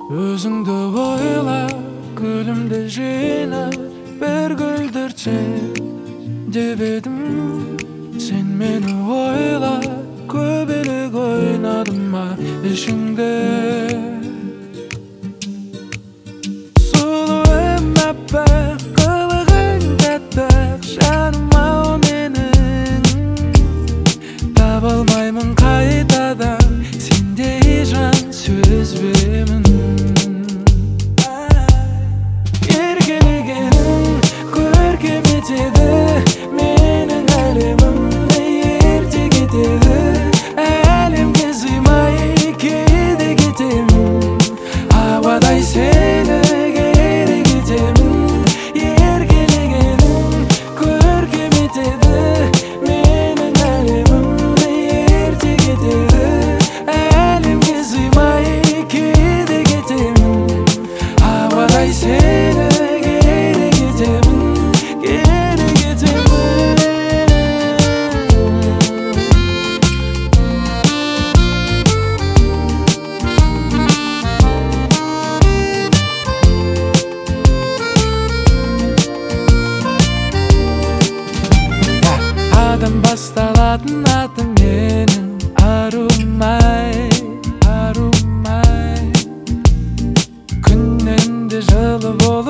Өзіңді ойла, гүлімді жина, бір гүлдіртсе деп едім. Сен мені ойла, көбелек ойнадым ма ішіңде? Сұлуым аппақ, қылығың тәтті, жаным-ау менің. Таба алмаймын қайтадан сендей жан сөзбемін. Еркелегенің көркем етеді менің әлемімді, ерте кетеді. Әлемге сыймай кейде кетемін, ауадай сені керек етемін. Еркелегенің көркем етеді менің әлемімді, ерте кетеді. Әлемге сыймай кейде кетемін, ауадай сені керек етемін, керек етемін. Адам басталатын атым менің, арумай, арумай. Күннен де жылы болып